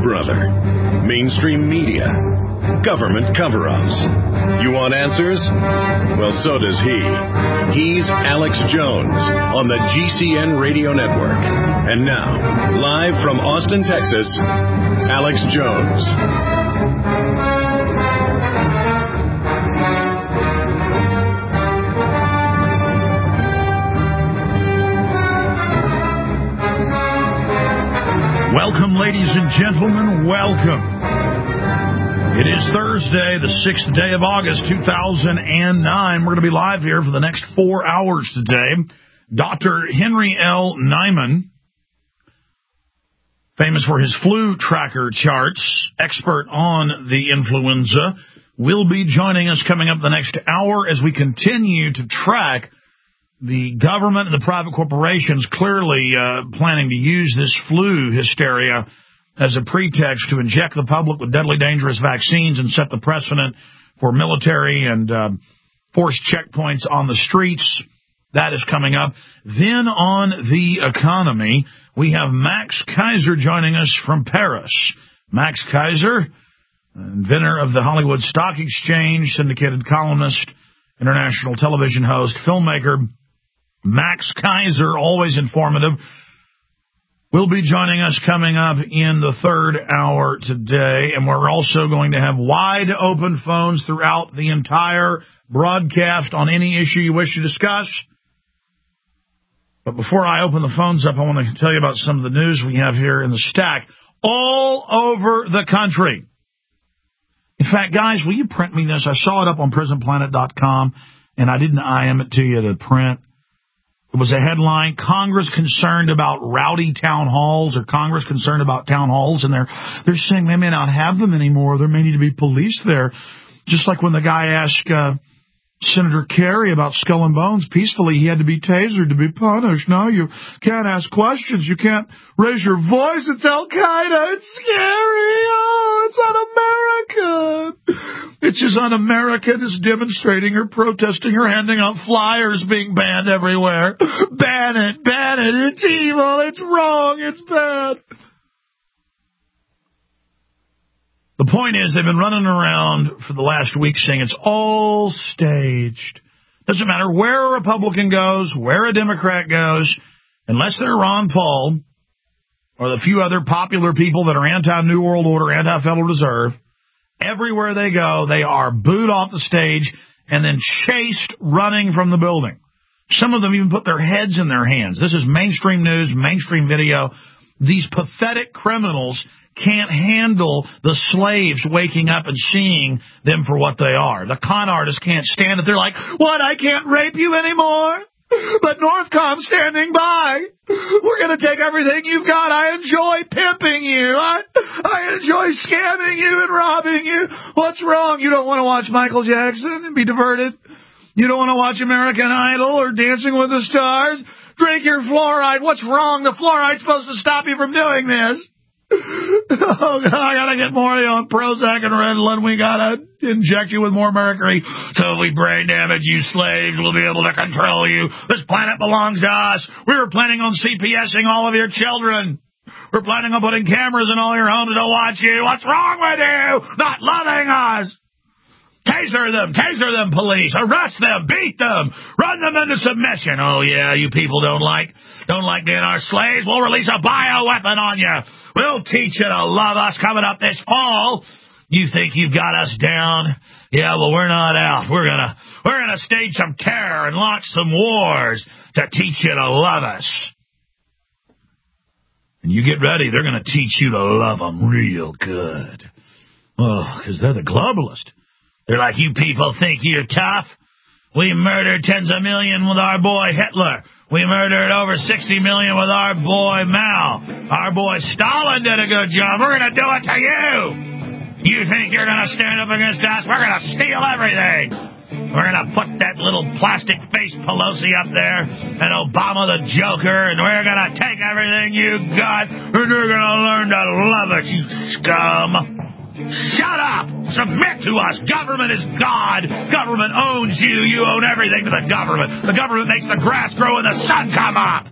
brother. Mainstream media. Government cover-ups. You want answers? Well, so does he. He's Alex Jones on the GCN Radio Network. And now, live from Austin, Texas, Alex Jones. Welcome, ladies and gentlemen, welcome. It is Thursday, the 6th day of August, 2009. We're going to be live here for the next 4 hours today. Dr. Henry L. Nyman, famous for his flu tracker charts, expert on the influenza, will be joining us coming up the next hour as we continue to track the government and the private corporations clearly planning to use this flu hysteria as a pretext to inject the public with deadly dangerous vaccines and set the precedent for military and forced checkpoints on the streets. That is coming up. Then on the economy, we have Max Keiser joining us from Paris. Max Keiser, inventor of the Hollywood Stock Exchange, syndicated columnist, international television host, filmmaker. Max Keiser, always informative, will be joining us coming up in the third hour today. And we're also going to have wide open phones throughout the entire broadcast on any issue you wish to discuss. But before I open the phones up, I want to tell you about some of the news we have here in the stack all over the country. In fact, guys, will you print me this? I saw it up on prisonplanet.com, and I didn't IM it to you to print. It was a headline, Congress concerned about rowdy town halls, or Congress concerned about town halls, and they're saying they may not have them anymore. There may need to be police there. Just like when the guy asked Senator Kerry about Skull and Bones peacefully, he had to be tasered to be punished. No, you can't ask questions. You can't raise your voice. It's Al-Qaeda. It's scary. Oh, it's un-American. It's as un-American as demonstrating or protesting or handing out flyers being banned everywhere. Ban it, ban it. It's evil. It's wrong. It's bad. The point is, they've been running around for the last week saying it's all staged. Doesn't matter where a Republican goes, where a Democrat goes, unless they're Ron Paul or the few other popular people that are anti-New World Order, anti-Federal Reserve, everywhere they go, they are booed off the stage and then chased running from the building. Some of them even put their heads in their hands. This is mainstream news, mainstream video. These pathetic criminals can't handle the slaves waking up and seeing them for what they are. The con artists can't stand it. They're like, what, I can't rape you anymore? But Northcom's standing by. We're going to take everything you've got. I enjoy pimping you. I enjoy scamming you and robbing you. What's wrong? You don't want to watch Michael Jackson and be diverted? You don't want to watch American Idol or Dancing with the Stars? Drink your fluoride. What's wrong? The fluoride's supposed to stop you from doing this. Oh, God, I gotta get more of you on Prozac and Ritalin. We gotta inject you with more mercury. So if we brain damage you slaves, we'll be able to control you. This planet belongs to us. We were planning on CPSing all of your children. We're planning on putting cameras in all your homes to watch you. What's wrong with you? Not loving us. Taser them, police. Arrest them, beat them, run them into submission. Oh, yeah, you people don't like being our slaves. We'll release a bioweapon on you. We'll teach you to love us coming up this fall. You think you've got us down? Yeah, well, we're not out. We're gonna stage some terror and launch some wars to teach you to love us. And you get ready. They're gonna teach you to love them real good. Oh, because they're the globalists. They're like, you people think you're tough? We murdered tens of millions with our boy Hitler. We murdered over 60 million with our boy Mao. Our boy Stalin did a good job. We're going to do it to you. You think you're going to stand up against us? We're going to steal everything. We're going to put that little plastic face Pelosi up there and Obama the Joker, and we're going to take everything you got, and you're going to learn to love it, you scum. Shut up! Submit to us! Government is God! Government owns you! You own everything to the government! The government makes the grass grow and the sun come up!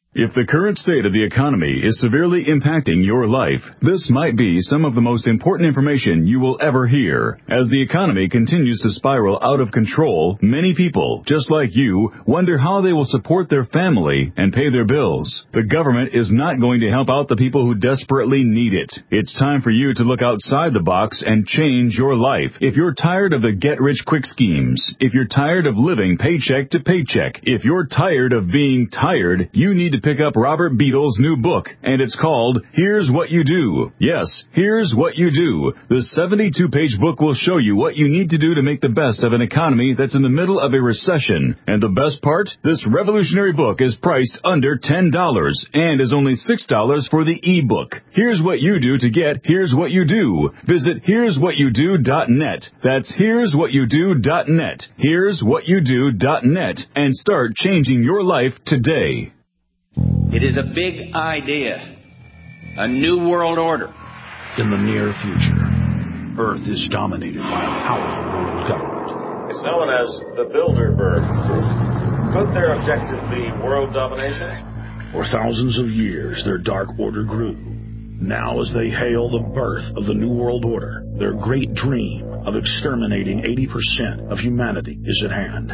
If the current state of the economy is severely impacting your life, this might be some of the most important information you will ever hear. As the economy continues to spiral out of control, many people, just like you, wonder how they will support their family and pay their bills. The government is not going to help out the people who desperately need it. It's time for you to look outside the box and change your life. If you're tired of the get-rich-quick schemes, if you're tired of living paycheck to paycheck, if you're tired of being tired, you need to pick up Robert Beadle's new book, and it's called Here's What You Do. Yes, Here's What You Do. The 72-page book will show you what you need to do to make the best of an economy that's in the middle of a recession. And the best part? This revolutionary book is priced under $10 and is only $6 for the e-book. Here's what you do to get Here's What You Do. Visit here'swhatyoudo.net. That's here'swhatyoudo.net. Here'swhatyoudo.net and start changing your life today. It is a big idea, a new world order. In the near future, Earth is dominated by a powerful world government. It's known as the Bilderberg Group. Could their objective be world domination? For thousands of years, their dark order grew. Now, as they hail the birth of the New World Order, their great dream of exterminating 80% of humanity is at hand.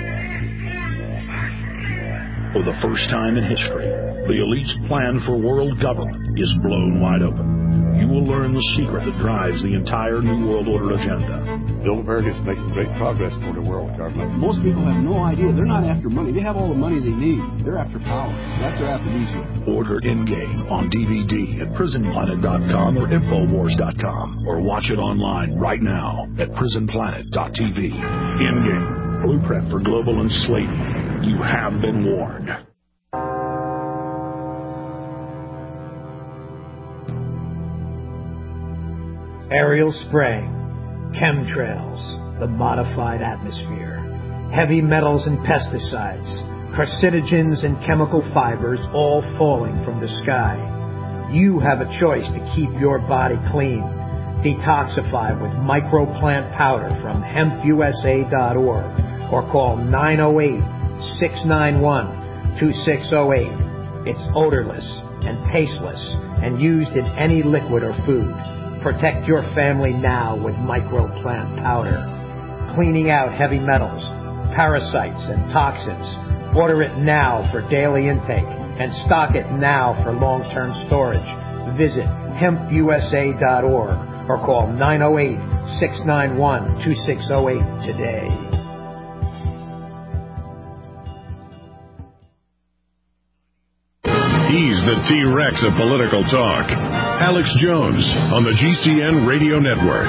For the first time in history, the elite's plan for world government is blown wide open. You will learn the secret that drives the entire New World Order agenda. Bilderberg is making great progress toward a world government. Most people have no idea. They're not after money. They have all the money they need. They're after power. That's their aphrodisiac. Order Endgame on DVD at prisonplanet.com or Infowars.com, or watch it online right now at prisonplanet.tv. Endgame, blueprint for global enslavement. You have been warned. Aerial spraying, chemtrails, the modified atmosphere, heavy metals and pesticides, carcinogens and chemical fibers all falling from the sky. You have a choice to keep your body clean. Detoxify with microplant powder from hempusa.org or call 908-691-2608. It's odorless and tasteless and used in any liquid or food. Protect your family now with microplant powder. Cleaning out heavy metals, parasites, and toxins. Order it now for daily intake and stock it now for long-term storage. Visit hempusa.org or call 908-691-2608 today. He's the T-Rex of political talk. Alex Jones on the GCN Radio Network.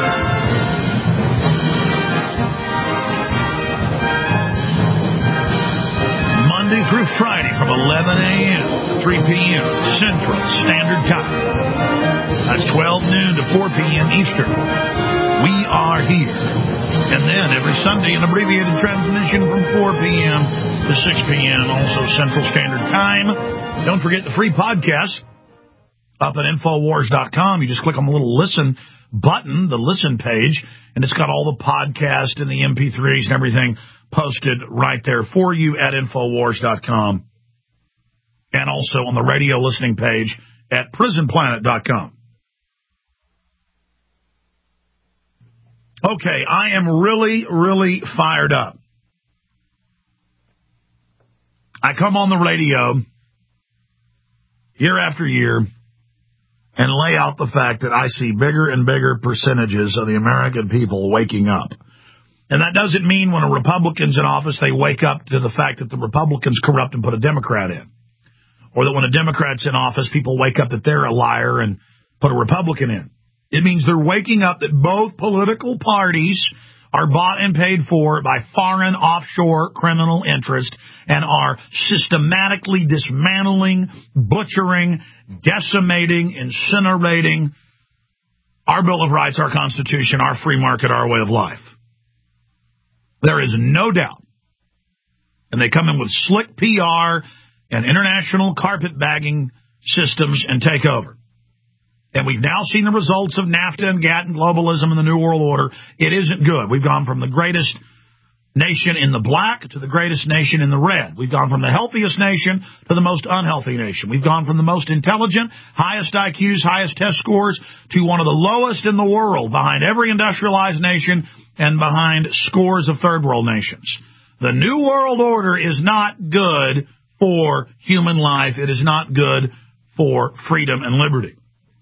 Monday through Friday from 11 a.m. to 3 p.m. Central Standard Time. That's 12 noon to 4 p.m. Eastern. We are here. And then every Sunday, an abbreviated transmission from 4 p.m. to 6 p.m. Also Central Standard Time. Don't forget the free podcast up at Infowars.com. You just click on the little listen button, the listen page, and it's got all the podcasts and the MP3s and everything posted right there for you at Infowars.com. And also on the radio listening page at PrisonPlanet.com. Okay, I am really, really fired up. I come on the radio year after year and lay out the fact that I see bigger and bigger percentages of the American people waking up. And that doesn't mean when a Republican's in office, they wake up to the fact that the Republicans corrupt and put a Democrat in. Or that when a Democrat's in office, people wake up that they're a liar and put a Republican in. It means they're waking up that both political parties are bought and paid for by foreign offshore criminal interest and are systematically dismantling, butchering, decimating, incinerating our Bill of Rights, our Constitution, our free market, our way of life. There is no doubt. And they come in with slick PR and international carpetbagging systems and take over. And we've now seen the results of NAFTA and GATT and globalism and the New World Order. It isn't good. We've gone from the greatest nation in the black to the greatest nation in the red. We've gone from the healthiest nation to the most unhealthy nation. We've gone from the most intelligent, highest IQs, highest test scores, to one of the lowest in the world, behind every industrialized nation and behind scores of third world nations. The New World Order is not good for human life. It is not good for freedom and liberty.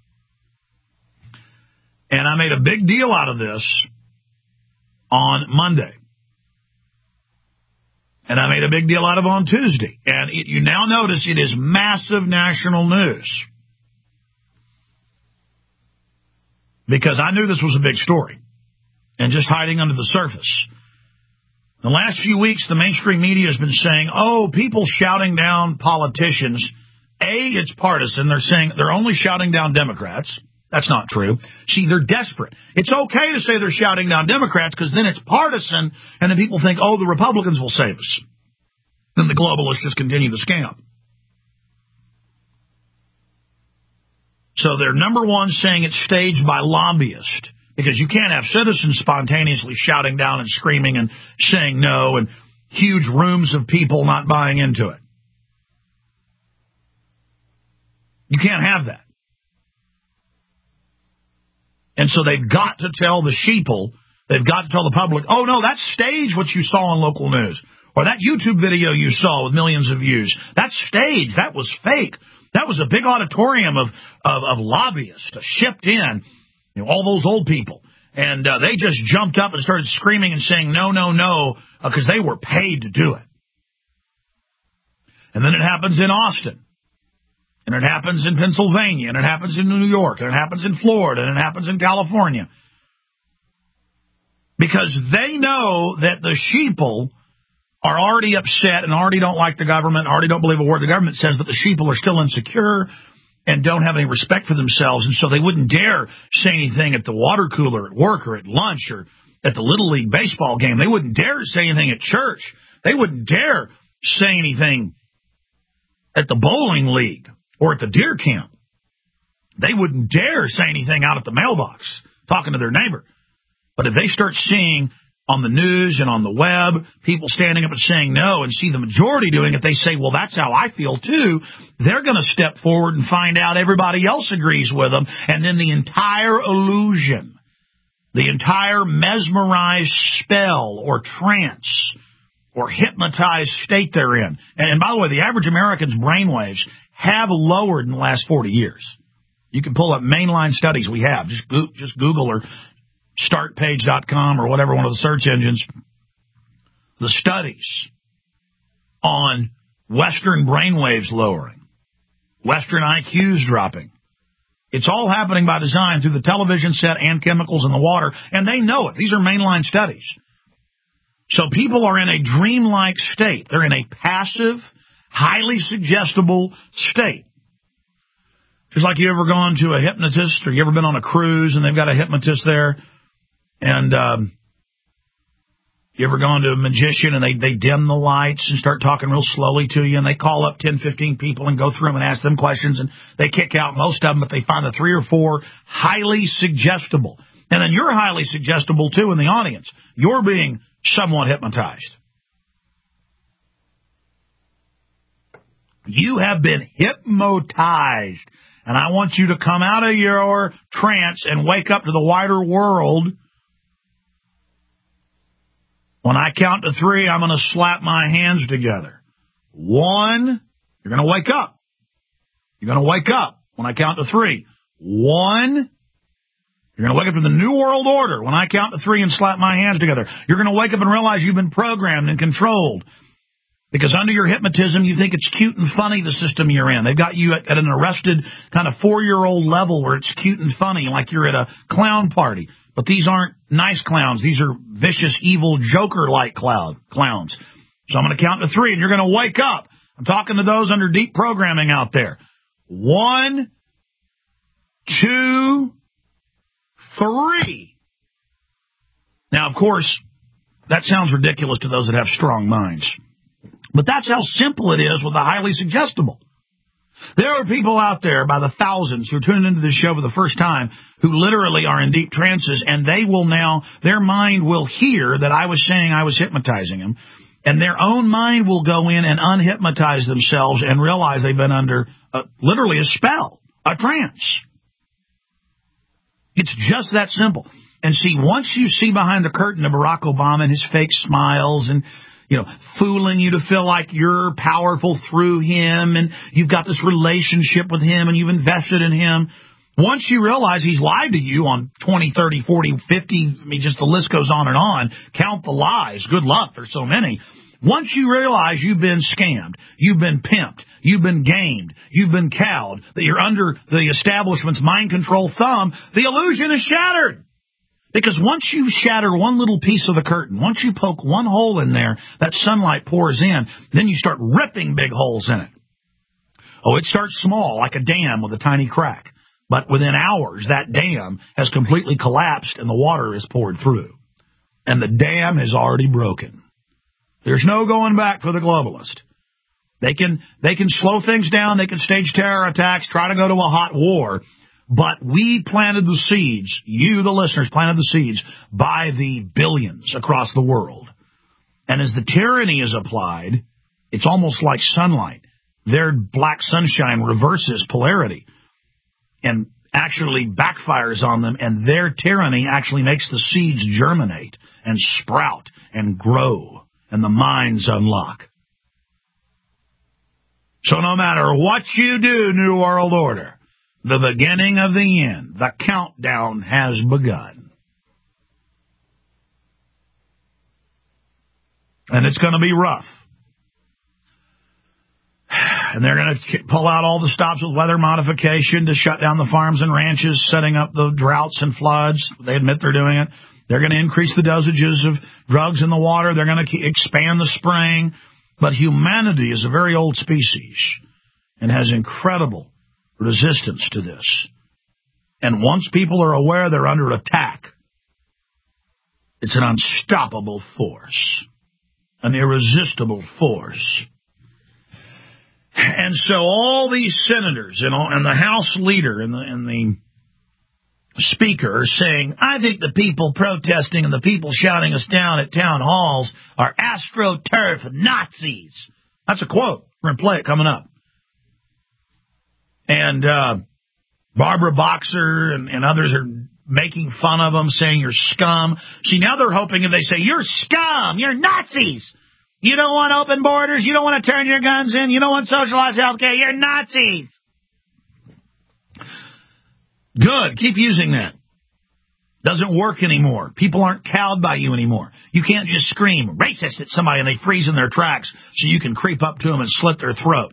And I made a big deal out of this on Monday. And I made a big deal out of it on Tuesday. And you now notice it is massive national news. Because I knew this was a big story. And just hiding under the surface. The last few weeks, the mainstream media has been saying, oh, people shouting down politicians. It's partisan. They're saying they're only shouting down Democrats. That's not true. See, they're desperate. It's okay to say they're shouting down Democrats because then it's partisan, and then people think, oh, the Republicans will save us. Then the globalists just continue the scam. So they're, number one, saying it's staged by lobbyists, because you can't have citizens spontaneously shouting down and screaming and saying no and huge rooms of people not buying into it. You can't have that. And so they've got to tell the sheeple, they've got to tell the public, oh, no, that's staged what you saw on local news. Or that YouTube video you saw with millions of views. That's staged. That was fake. That was a big auditorium of lobbyists shipped in, all those old people. And they just jumped up and started screaming and saying no, no, no, because they were paid to do it. And then it happens in Austin. And it happens in Pennsylvania, and it happens in New York, and it happens in Florida, and it happens in California. Because they know that the sheeple are already upset and already don't like the government, already don't believe a word the government says, but the sheeple are still insecure and don't have any respect for themselves, and so they wouldn't dare say anything at the water cooler at work or at lunch or at the Little League baseball game. They wouldn't dare say anything at church. They wouldn't dare say anything at the bowling league or at the deer camp. They wouldn't dare say anything out at the mailbox, talking to their neighbor. But if they start seeing on the news and on the web people standing up and saying no and see the majority doing it, they say, well, that's how I feel too. They're going to step forward and find out everybody else agrees with them. And then the entire illusion, the entire mesmerized spell or trance or hypnotized state they're in. And by the way, the average American's brainwaves have lowered in the last 40 years. You can pull up mainline studies we have. Just Google or startpage.com or whatever, one of the search engines. The studies on Western brainwaves lowering, Western IQs dropping. It's all happening by design through the television set and chemicals in the water, and they know it. These are mainline studies. So people are in a dreamlike state. They're in a passive, highly suggestible state. Just like you ever gone to a hypnotist, or you ever been on a cruise and they've got a hypnotist there, and you ever gone to a magician and they dim the lights and start talking real slowly to you, and they call up 10, 15 people and go through them and ask them questions, and they kick out most of them, but they find the 3 or 4 highly suggestible. And then you're highly suggestible too in the audience. You're being somewhat hypnotized. You have been hypnotized. And I want you to come out of your trance and wake up to the wider world. When I count to 3, I'm going to slap my hands together. 1, you're going to wake up. You're going to wake up when I count to 3. 1, you're going to wake up to the New World Order when I count to 3 and slap my hands together. You're going to wake up and realize you've been programmed and controlled. Because under your hypnotism, you think it's cute and funny, the system you're in. They've got you at an arrested kind of 4-year-old level where it's cute and funny, like you're at a clown party. But these aren't nice clowns. These are vicious, evil, Joker-like clowns. So I'm going to count to 3, and you're going to wake up. I'm talking to those under deep programming out there. 1, 2, 3. Now, of course, that sounds ridiculous to those that have strong minds. But that's how simple it is with the highly suggestible. There are people out there by the thousands who are tuning into this show for the first time who literally are in deep trances, and they will now, their mind will hear that I was saying I was hypnotizing them, and their own mind will go in and unhypnotize themselves and realize they've been under literally a spell, a trance. It's just that simple. And see, once you see behind the curtain of Barack Obama and his fake smiles and, fooling you to feel like you're powerful through him and you've got this relationship with him and you've invested in him, once you realize he's lied to you on 20, 30, 40, 50, just the list goes on, count the lies, good luck, there's so many. Once you realize you've been scammed, you've been pimped, you've been gamed, you've been cowed, that you're under the establishment's mind control thumb, the illusion is shattered. Because once you shatter one little piece of the curtain, once you poke one hole in there, that sunlight pours in, then you start ripping big holes in it. Oh, it starts small, like a dam with a tiny crack. But within hours, that dam has completely collapsed and the water is poured through. And the dam is already broken. There's no going back for the globalist. They can slow things down, they can stage terror attacks, try to go to a hot war. But we planted the seeds, you, the listeners, planted the seeds by the billions across the world. And as the tyranny is applied, it's almost like sunlight. Their black sunshine reverses polarity and actually backfires on them, and their tyranny actually makes the seeds germinate and sprout and grow, and the minds unlock. So no matter what you do, New World Order, the beginning of the end, the countdown has begun. And it's going to be rough. And they're going to pull out all the stops with weather modification to shut down the farms and ranches, setting up the droughts and floods. They admit they're doing it. They're going to increase the dosages of drugs in the water. They're going to expand the spraying. But humanity is a very old species and has incredible resistance to this. And once people are aware they're under attack, it's an unstoppable force, an irresistible force. And so all these senators and the House leader and the speaker are saying, I think the people protesting and the people shouting us down at town halls are AstroTurf Nazis. That's a quote. We're going to play it coming up. And Barbara Boxer and others are making fun of them, saying you're scum. See, now they're hoping if they say, you're scum, you're Nazis. You don't want open borders, you don't want to turn your guns in, you don't want socialized health care, you're Nazis. Good, keep using that. Doesn't work anymore. People aren't cowed by you anymore. You can't just scream racist at somebody and they freeze in their tracks so you can creep up to them and slit their throat.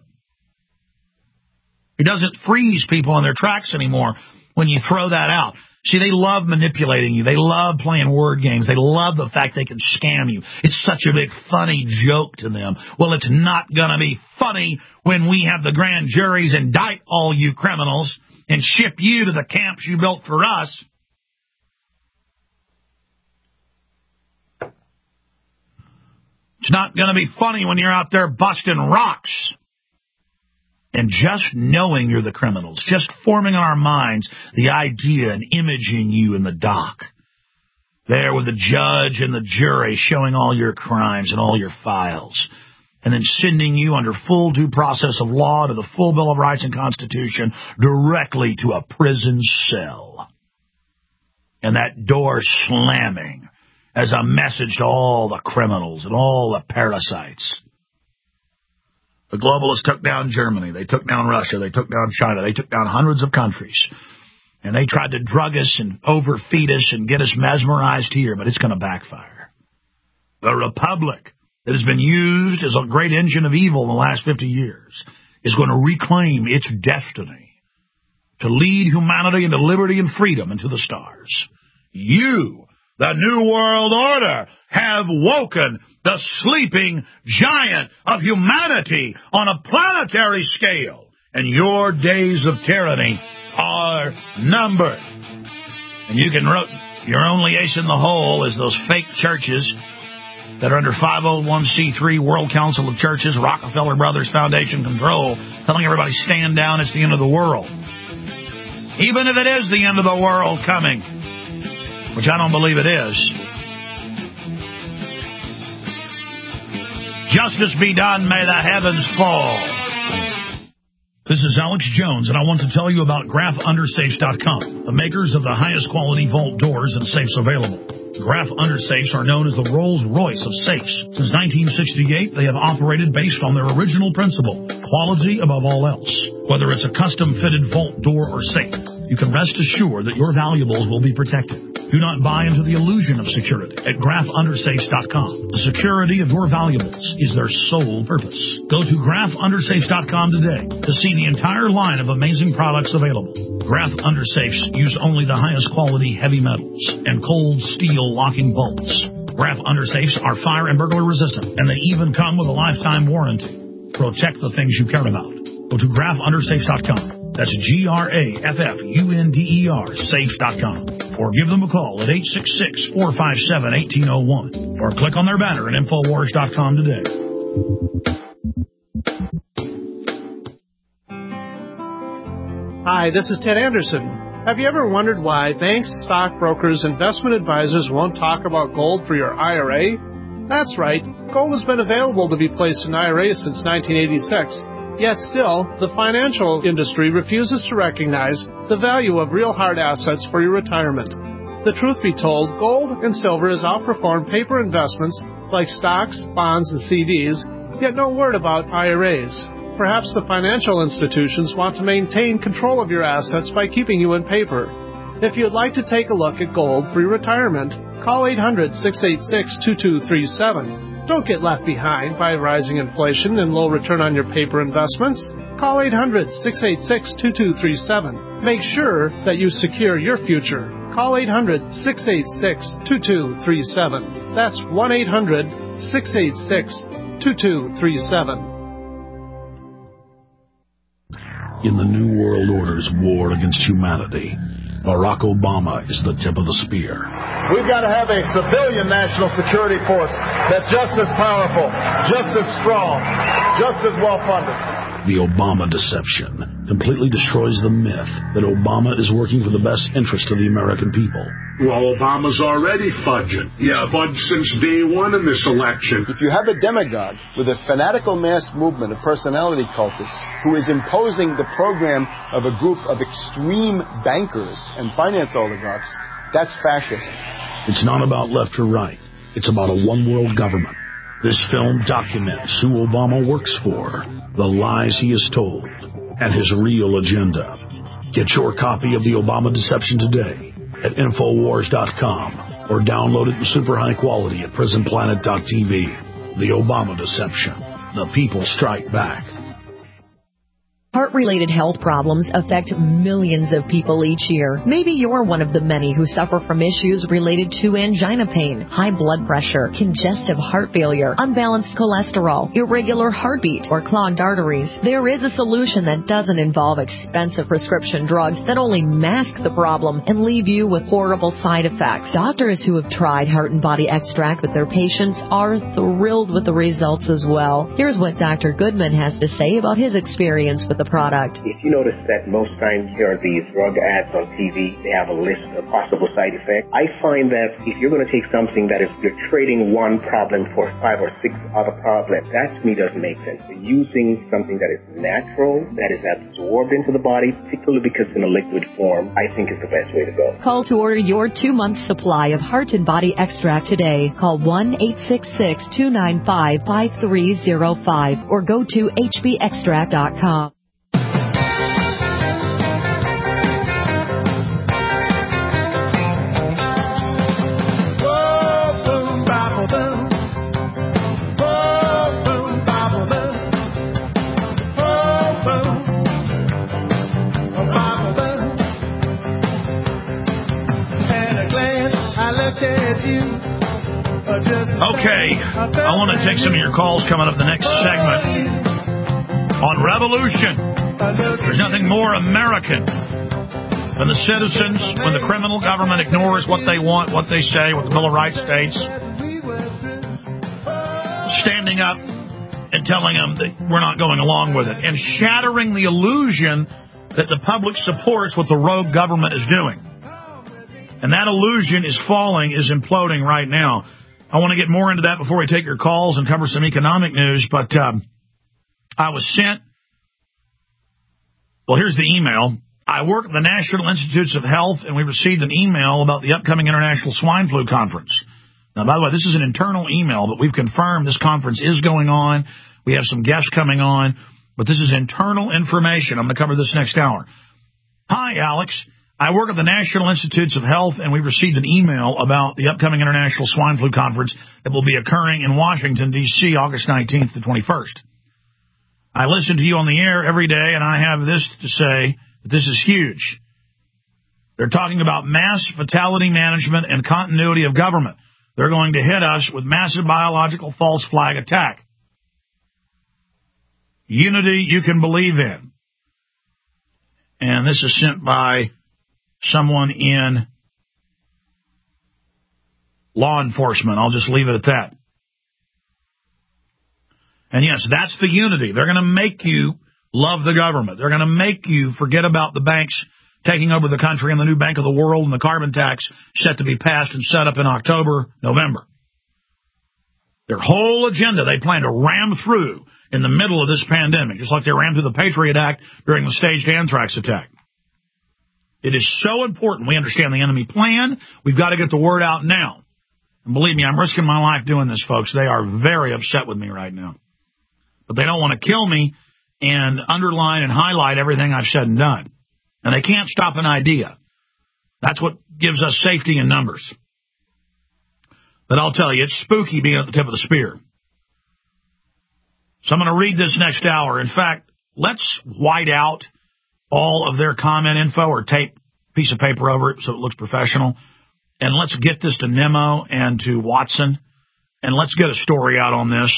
It doesn't freeze people in their tracks anymore when you throw that out. See, they love manipulating you. They love playing word games. They love the fact they can scam you. It's such a big funny joke to them. Well, it's not going to be funny when we have the grand juries indict all you criminals and ship you to the camps you built for us. It's not going to be funny when you're out there busting rocks. And just knowing you're the criminals, just forming in our minds the idea and imaging you in the dock, there with the judge and the jury showing all your crimes and all your files, and then sending you under full due process of law to the full Bill of Rights and Constitution directly to a prison cell. And that door slamming as a message to all the criminals and all the parasites. The globalists took down Germany, they took down Russia, they took down China, they took down hundreds of countries. And they tried to drug us and overfeed us and get us mesmerized here, but it's going to backfire. The Republic that has been used as a great engine of evil in the last 50 years is going to reclaim its destiny to lead humanity into liberty and freedom into the stars. You, the New World Order, have woken the sleeping giant of humanity on a planetary scale, and your days of tyranny are numbered. And you can your only ace in the hole is those fake churches that are under 501c3 World Council of Churches, Rockefeller Brothers Foundation control, telling everybody stand down, it's the end of the world. Even if it is the end of the world coming, which I don't believe it is. Justice be done, may the heavens fall. This is Alex Jones, and I want to tell you about GraphUndersafes.com, the makers of the highest quality vault doors and safes available. Graph Undersafes are known as the Rolls-Royce of safes. Since 1968, they have operated based on their original principle, quality above all else. Whether it's a custom-fitted vault door or safe, you can rest assured that your valuables will be protected. Do not buy into the illusion of security at GraphUndersafes.com. The security of your valuables is their sole purpose. Go to GraphUndersafes.com today to see the entire line of amazing products available. Graph Undersafes use only the highest quality heavy metals and cold steel locking bolts. Graph Undersafes are fire and burglar resistant, and they even come with a lifetime warranty. Protect the things you care about. Go to GraphUndersafes.com. That's GraphUnder safe.com. Or give them a call at 866-457-1801. Or click on their banner at Infowars.com today. Hi, this is Ted Anderson. Have you ever wondered why banks, stockbrokers, investment advisors won't talk about gold for your IRA? That's right. Gold has been available to be placed in IRAs since 1986. Yet still, the financial industry refuses to recognize the value of real hard assets for your retirement. The truth be told, gold and silver has outperformed paper investments like stocks, bonds, and CDs, yet no word about IRAs. Perhaps the financial institutions want to maintain control of your assets by keeping you in paper. If you'd like to take a look at gold for your retirement, call 800-686-2237. Don't get left behind by rising inflation and low return on your paper investments. Call 800-686-2237. Make sure that you secure your future. Call 800-686-2237. That's 1-800-686-2237. In the New World Order's war against humanity, Barack Obama is the tip of the spear. We've got to have a civilian national security force that's just as powerful, just as strong, just as well-funded. The Obama deception completely destroys the myth that Obama is working for the best interest of the American people. Well, Obama's already fudging. He's fudged since day one in this election. If you have a demagogue with a fanatical mass movement of personality cultists who is imposing the program of a group of extreme bankers and finance oligarchs, that's fascism. It's not about left or right. It's about a one-world government. This film documents who Obama works for, the lies he has told, and his real agenda. Get your copy of The Obama Deception today at Infowars.com or download it in super high quality at PrisonPlanet.tv. The Obama Deception. The people strike back. Heart-related health problems affect millions of people each year. Maybe you're one of the many who suffer from issues related to angina pain, high blood pressure, congestive heart failure, unbalanced cholesterol, irregular heartbeat, or clogged arteries. There is a solution that doesn't involve expensive prescription drugs that only mask the problem and leave you with horrible side effects. Doctors who have tried Heart and Body Extract with their patients are thrilled with the results as well. Here's what Dr. Goodman has to say about his experience with the product. If you notice that most times here are these drug ads on TV, they have a list of possible side effects. I find that if you're going to take something that is, you're trading one problem for 5 or 6 other problems, that to me doesn't make sense. Using something that is natural, that is absorbed into the body, particularly because it's in a liquid form, I think is the best way to go. Call to order your 2-month supply of Heart and Body Extract today. Call 1-866-295-5305 or go to hbextract.com. Okay, I want to take some of your calls coming up the next segment on revolution. There's nothing more American than the citizens when the criminal government ignores what they want, what they say, what the Bill of Rights states. standing up and telling them that we're not going along with it, and shattering the illusion that the public supports what the rogue government is doing. And that illusion is falling, is imploding right now. I want to get more into that before we take your calls and cover some economic news, but I was sent, well, here's the email. I work at the National Institutes of Health, and we received an email about the upcoming International Swine Flu Conference. Now, by the way, this is an internal email, but we've confirmed this conference is going on. We have some guests coming on, but this is internal information. I'm going to cover this next hour. Hi, Alex. I work at the National Institutes of Health, and we received an email about the upcoming International Swine Flu Conference that will be occurring in Washington, D.C., August 19th to 21st. I listen to you on the air every day, and I have this to say, that this is huge. They're talking about mass fatality management and continuity of government. They're going to hit us with massive biological false flag attack. Unity you can believe in. And this is sent by someone in law enforcement. I'll just leave it at that. And yes, that's the unity. They're going to make you love the government. They're going to make you forget about the banks taking over the country and the new Bank of the World and the carbon tax set to be passed and set up in October, November. Their whole agenda they plan to ram through in the middle of this pandemic, just like they rammed through the Patriot Act during the staged anthrax attack. It is so important we understand the enemy plan. We've got to get the word out now. And believe me, I'm risking my life doing this, folks. They are very upset with me right now. But they don't want to kill me and underline and highlight everything I've said and done. And they can't stop an idea. That's what gives us safety in numbers. But I'll tell you, it's spooky being at the tip of the spear. So I'm going to read this next hour. In fact, let's white out all of their comment info or tape piece of paper over it so it looks professional. And let's get this to Nemo and to Watson. And let's get a story out on this.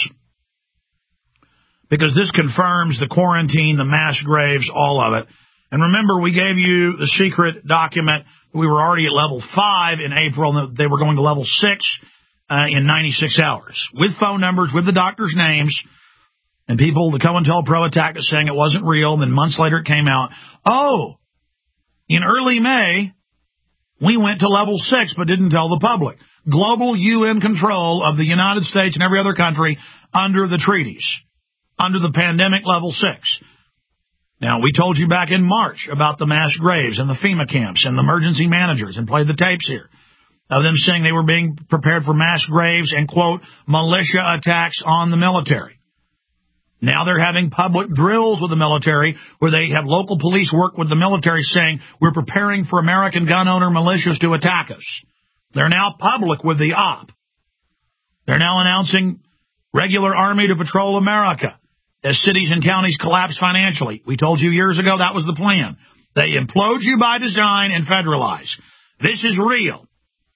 Because this confirms the quarantine, the mass graves, all of it. And remember, we gave you the secret document. We were already at level 5 in April, and they were going to level 6 in 96 hours. With phone numbers, with the doctors' names, and people, the COINTELPRO attack is saying it wasn't real. And then months later it came out, oh, in early May, we went to level 6 but didn't tell the public. Global UN control of the United States and every other country under the treaties, under the pandemic level 6. Now, we told you back in March about the mass graves and the FEMA camps and the emergency managers and played the tapes here of them saying they were being prepared for mass graves and, quote, militia attacks on the military. Now they're having public drills with the military where they have local police work with the military saying we're preparing for American gun owner militias to attack us. They're now public with the op. They're now announcing regular army to patrol America as cities and counties collapse financially. We told you years ago that was the plan. They implode you by design and federalize. This is real.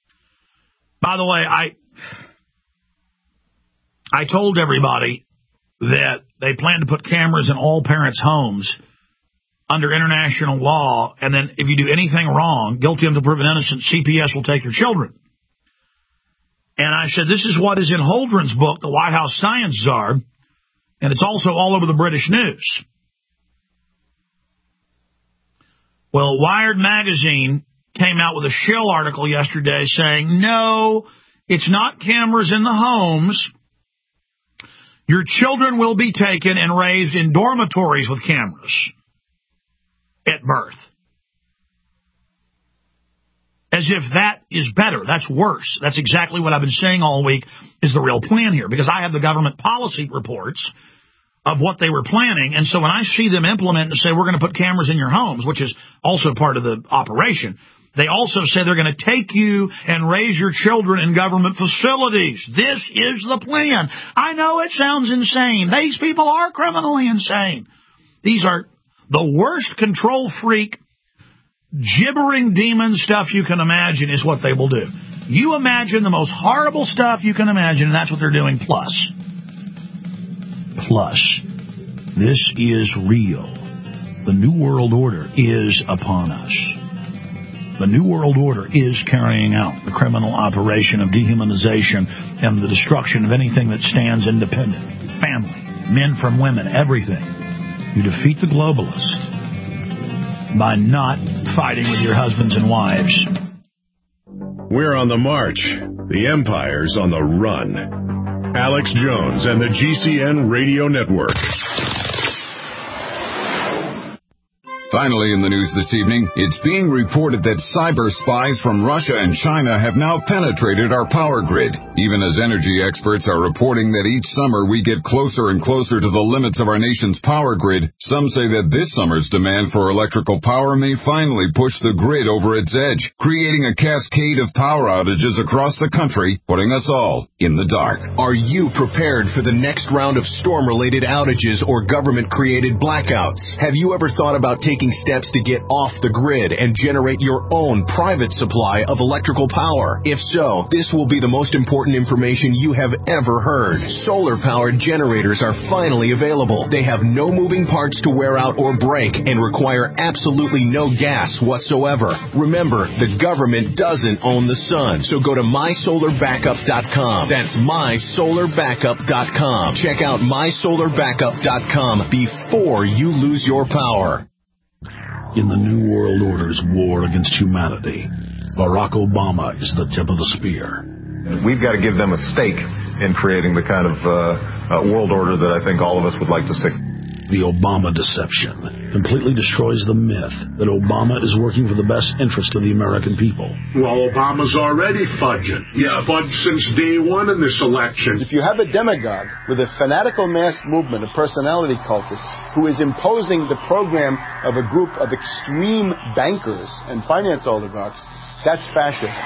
By the way, I told everybody that they plan to put cameras in all parents' homes under international law, and then if you do anything wrong, guilty until proven innocent, CPS will take your children. And I said, this is what is in Holdren's book, The White House Science Czar, and it's also all over the British news. Well, Wired magazine came out with a shill article yesterday saying, no, it's not cameras in the homes. Your children will be taken and raised in dormitories with cameras at birth. As if that is better. That's worse. That's exactly what I've been saying all week is the real plan here, because I have the government policy reports of what they were planning. And so when I see them implement and say we're going to put cameras in your homes, which is also part of the operation, they also say they're going to take you and raise your children in government facilities. This is the plan. I know it sounds insane. These people are criminally insane. These are the worst control freak, gibbering demon stuff you can imagine is what they will do. You imagine the most horrible stuff you can imagine, and that's what they're doing. Plus, this is real. The New World Order is upon us. The New World Order is carrying out the criminal operation of dehumanization and the destruction of anything that stands independent. Family, men from women, everything. You defeat the globalists by not fighting with your husbands and wives. We're on the march. The empire's on the run. Alex Jones and the GCN Radio Network. Finally in the news this evening, it's being reported that cyber spies from Russia and China have now penetrated our power grid. Even as energy experts are reporting that each summer we get closer and closer to the limits of our nation's power grid, some say that this summer's demand for electrical power may finally push the grid over its edge, creating a cascade of power outages across the country, putting us all in the dark. Are you prepared for the next round of storm-related outages or government-created blackouts? Have you ever thought about taking steps to get off the grid and generate your own private supply of electrical power? If so, this will be the most important information you have ever heard. Solar-powered generators are finally available. They have no moving parts to wear out or break and require absolutely no gas whatsoever. Remember, the government doesn't own the sun, so go to mysolarbackup.com. That's mysolarbackup.com. Check out mysolarbackup.com before you lose your power. In the New World Order's war against humanity, Barack Obama is the tip of the spear. We've got to give them a stake in creating the kind of world order that I think all of us would like to see. The Obama deception completely destroys the myth that Obama is working for the best interest of the American people. Well, Obama's already fudging. He's fudged since day one in this election. If you have a demagogue with a fanatical mass movement of personality cultists who is imposing the program of a group of extreme bankers and finance oligarchs, that's fascism.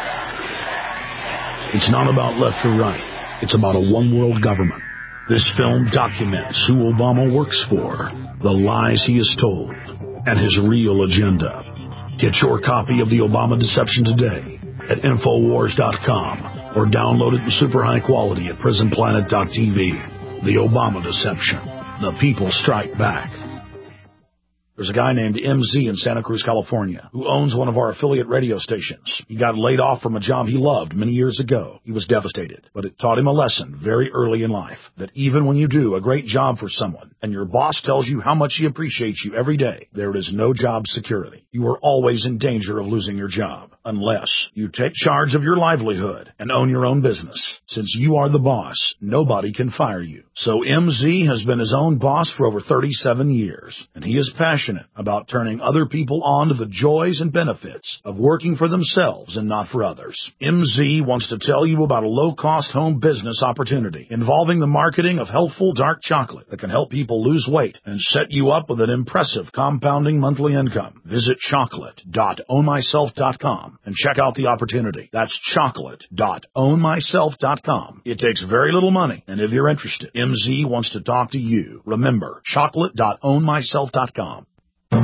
It's not about left or right. It's about a one-world government. This film documents who Obama works for, the lies he has told, and his real agenda. Get your copy of The Obama Deception today at Infowars.com or download it in super high quality at PrisonPlanet.tv. The Obama Deception. The people strike back. There's a guy named MZ in Santa Cruz, California, who owns one of our affiliate radio stations. He got laid off from a job he loved many years ago. He was devastated, but it taught him a lesson very early in life, that even when you do a great job for someone and your boss tells you how much he appreciates you every day, there is no job security. You are always in danger of losing your job, unless you take charge of your livelihood and own your own business. Since you are the boss, nobody can fire you. So MZ has been his own boss for over 37 years, and he is passionate about turning other people on to the joys and benefits of working for themselves and not for others. MZ wants to tell you about a low-cost home business opportunity involving the marketing of healthful dark chocolate that can help people lose weight and set you up with an impressive compounding monthly income. Visit chocolate.ownmyself.com and check out the opportunity. That's chocolate.ownmyself.com. It takes very little money, and if you're interested, MZ wants to talk to you. Remember, chocolate.ownmyself.com. All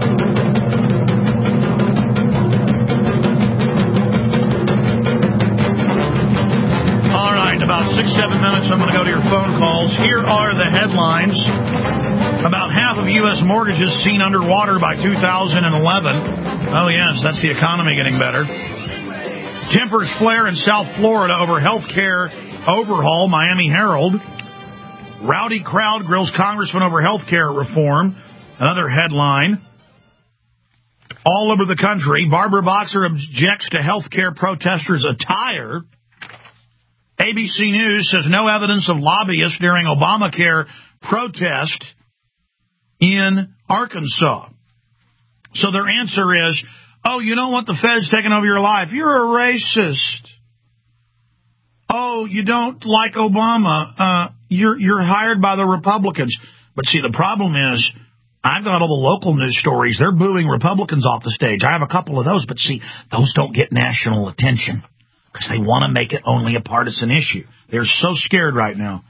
right, about 6-7 minutes, I'm going to go to your phone calls. Here are the headlines. About half of U.S. mortgages seen underwater by 2011. Oh, yes, that's the economy getting better. Tempers flare in South Florida over health care overhaul, Miami Herald. Rowdy crowd grills congressman over health care reform. Another headline. All over the country, Barbara Boxer objects to health care protesters' attire. ABC News says no evidence of lobbyists during Obamacare protest in Arkansas. So their answer is, oh, you don't want the feds taking over your life. You're a racist. Oh, you don't like Obama. You're hired by the Republicans. But see, the problem is, I've got all the local news stories. They're booing Republicans off the stage. I have a couple of those, but see, those don't get national attention because they want to make it only a partisan issue. They're so scared right now.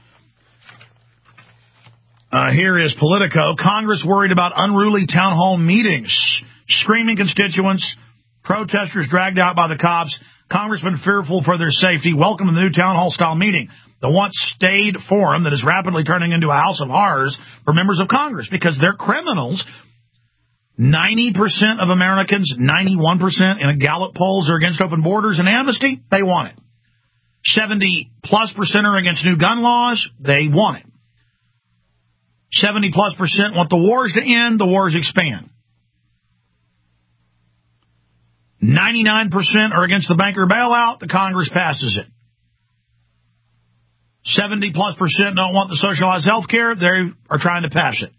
Here is Politico. Congress worried about unruly town hall meetings. Screaming constituents. Protesters dragged out by the cops. Congressmen fearful for their safety. Welcome to the new town hall style meeting. The once staid forum that is rapidly turning into a house of horrors for members of Congress because they're criminals 90% of Americans, 91% in a Gallup polls are against open borders and amnesty. They want it. 70+% are against new gun laws. They want it. 70+% want the wars to end. The wars expand. 99% are against the banker bailout. The Congress passes it. 70+% don't want the socialized health care. They are trying to pass it.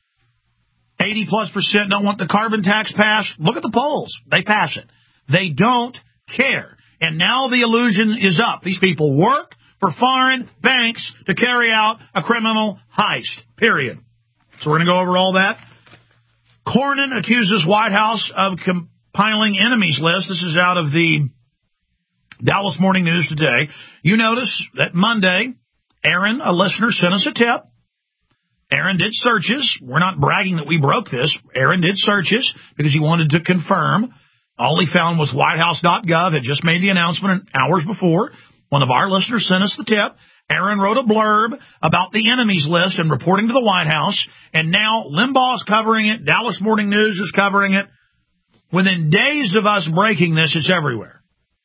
80+% don't want the carbon tax passed. Look at the polls. They pass it. They don't care. And now the illusion is up. These people work for foreign banks to carry out a criminal heist, period. So we're going to go over all that. Cornyn accuses White House of compiling enemies list. This is out of the Dallas Morning News today. You notice that Monday, Aaron, a listener, sent us a tip. Aaron did searches. We're not bragging that we broke this. Aaron did searches because he wanted to confirm. All he found was whitehouse.gov had just made the announcement hours before. One of our listeners sent us the tip. Aaron wrote a blurb about the enemies list and reporting to the White House. And now Limbaugh's covering it. Dallas Morning News is covering it. Within days of us breaking this, it's everywhere.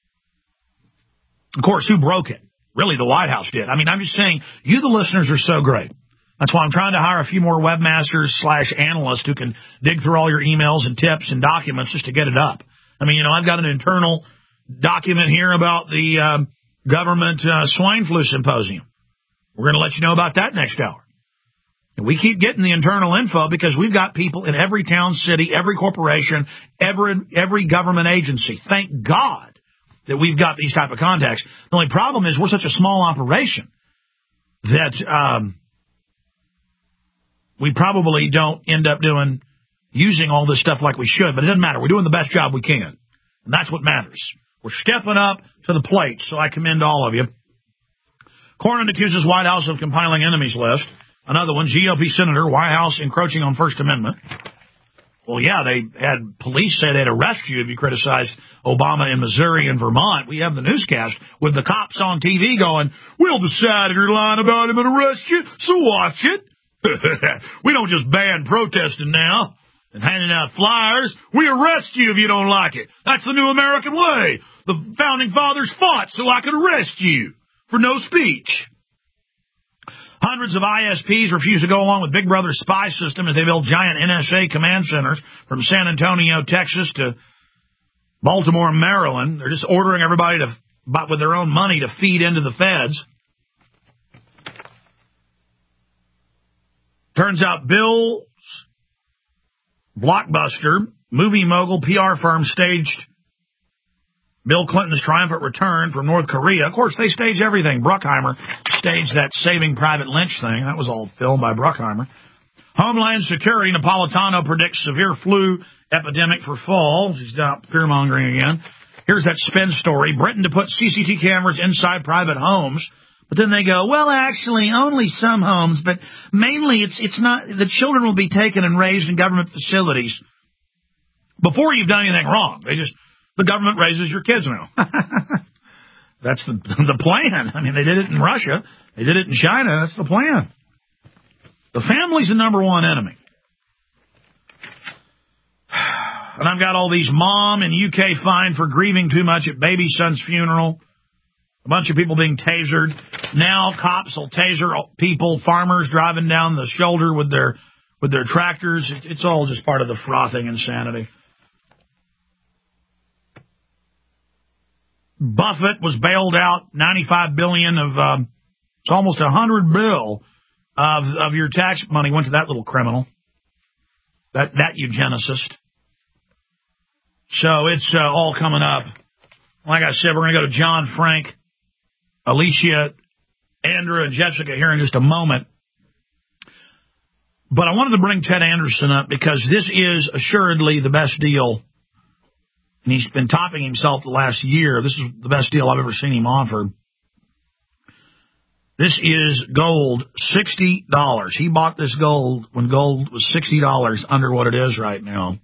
Of course, who broke it? Really, the White House did. I mean, I'm just saying, you, the listeners, are so great. That's why I'm trying to hire a few more webmasters/analysts who can dig through all your emails and tips and documents just to get it up. I mean, I've got an internal document here about the government swine flu symposium. We're going to let you know about that next hour. And we keep getting the internal info because we've got people in every town, city, every corporation, every government agency. Thank God that we've got these type of contacts. The only problem is we're such a small operation that we probably don't end up using all this stuff like we should, but it doesn't matter. We're doing the best job we can, and that's what matters. We're stepping up to the plate, so I commend all of you. Cornyn accuses White House of compiling enemies list. Another one, GOP Senator, White House encroaching on First Amendment. Well, yeah, they had police say they'd arrest you if you criticized Obama in Missouri and Vermont. We have the newscast with the cops on TV going, we'll decide if you're lying about him and arrest you, so watch it. We don't just ban protesting now and handing out flyers. We arrest you if you don't like it. That's the new American way. The founding fathers fought so I could arrest you for no speech. Hundreds of ISPs refuse to go along with Big Brother's spy system as they build giant NSA command centers from San Antonio, Texas to Baltimore, Maryland. They're just ordering everybody with their own money to feed into the feds. Turns out Bill's blockbuster movie mogul PR firm staged Bill Clinton's triumphant return from North Korea. Of course, they stage everything. Bruckheimer staged that Saving Private Lynch thing. That was all filmed by Bruckheimer. Homeland Security, Napolitano predicts severe flu epidemic for fall. She's out fear-mongering again. Here's that spin story. Britain to put CCTV cameras inside private homes. But then they go, well, actually, only some homes, but mainly it's not, the children will be taken and raised in government facilities. Before you've done anything wrong. The government raises your kids now. That's the plan. I mean, they did it in Russia. They did it in China. That's the plan. The family's the number one enemy. And I've got all these mom in UK fined for grieving too much at baby son's funeral. A bunch of people being tasered. Now cops will taser people, farmers driving down the shoulder with their tractors. It's all just part of the frothing insanity. Buffett was bailed out $95 billion of it's almost $100 billion of your tax money went to that little criminal, that eugenicist. So it's all coming up. Like I said, we're going to go to John Frank, Alicia, Andrew, and Jessica here in just a moment. But I wanted to bring Ted Anderson up because this is assuredly the best deal. And he's been topping himself the last year. This is the best deal I've ever seen him offer. This is gold, $60. He bought this gold when gold was $60 under what it is right now.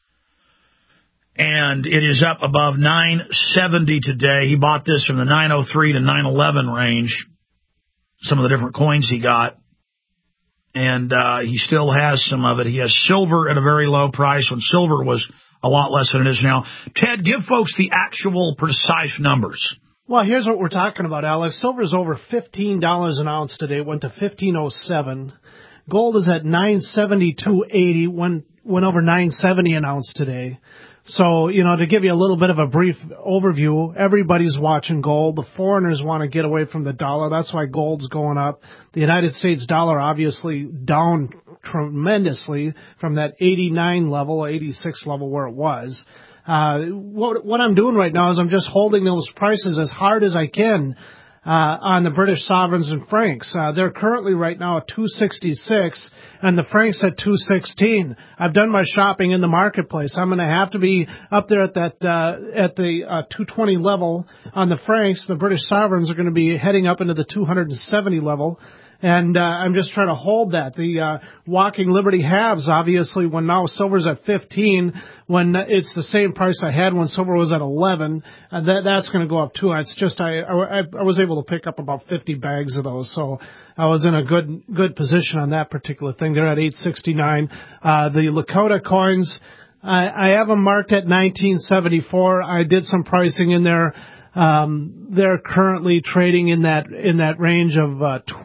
And it is up above $970 today. He bought this from the $903 to $911 range. Some of the different coins he got. and he still has some of it. He has silver at a very low price when silver was a lot less than it is now. Ted, give folks the actual precise numbers. Well, here's what we're talking about, Alex. Silver's over $15 an ounce today. It went to $15.07. Gold is at $972.80. Went over $970 an ounce today. So, to give you a little bit of a brief overview, everybody's watching gold. The foreigners want to get away from the dollar. That's why gold's going up. The United States dollar obviously down tremendously from that 89 level, 86 level where it was. What I'm doing right now is I'm just holding those prices as hard as I can on the British sovereigns and francs. They're currently right now at 266 and the francs at 216. I've done my shopping in the marketplace. I'm going to have to be up there at that at the 220 level on the francs. The British sovereigns are going to be heading up into the 270 level. And I'm just trying to hold that. The Walking Liberty halves, obviously, when now silver's at 15, when it's the same price I had when silver was at 11, that's going to go up too. It's just I was able to pick up about 50 bags of those, so I was in a good position on that particular thing. They're at 869. The Lakota coins, I have them marked at 1974. I did some pricing in there. They're currently trading in that range of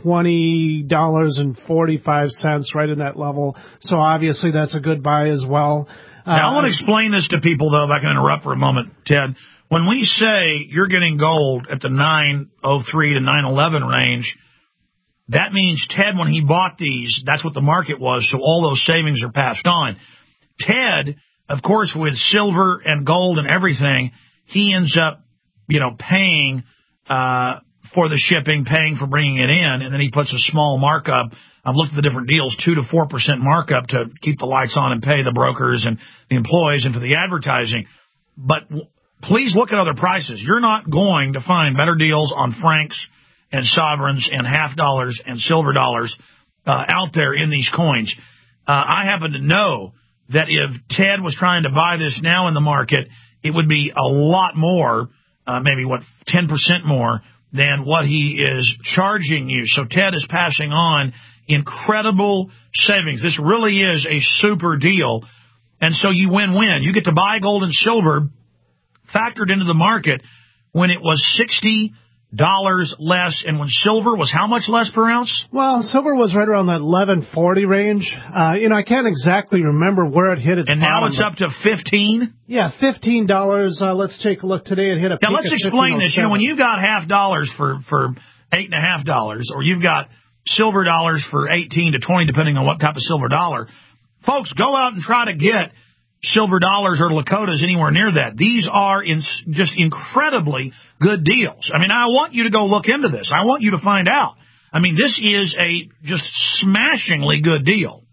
$20.45, right in that level. So obviously that's a good buy as well. Now I want to explain this to people, though, if I can interrupt for a moment, Ted. When we say you're getting gold at the 903 to 911 range, that means Ted, when he bought these, that's what the market was, so all those savings are passed on. Ted, of course, with silver and gold and everything, he ends up paying for the shipping, paying for bringing it in, and then he puts a small markup. I've looked at the different deals, 2 to 4% markup to keep the lights on and pay the brokers and the employees and for the advertising. But please look at other prices. You're not going to find better deals on francs and sovereigns and half dollars and silver dollars out there in these coins. I happen to know that if Ted was trying to buy this now in the market, it would be a lot more, maybe 10% more than what he is charging you. So Ted is passing on incredible savings. This really is a super deal. And so you win-win. You get to buy gold and silver factored into the market when it was $60 less, and when silver was how much less per ounce? Well, silver was right around that 1140 range. I can't exactly remember where it hit its bottom. And now it's up to 15? Yeah, $15. Let's take a look today. It hit a peak. Now let's explain this. When you got half dollars for $8.50, or you've got silver dollars for 18 to 20, depending on what type of silver dollar, folks, go out and try to get silver dollars or Lakotas anywhere near that. These are just incredibly good deals. I mean, I want you to go look into this. I want you to find out. I mean, this is a just smashingly good deal.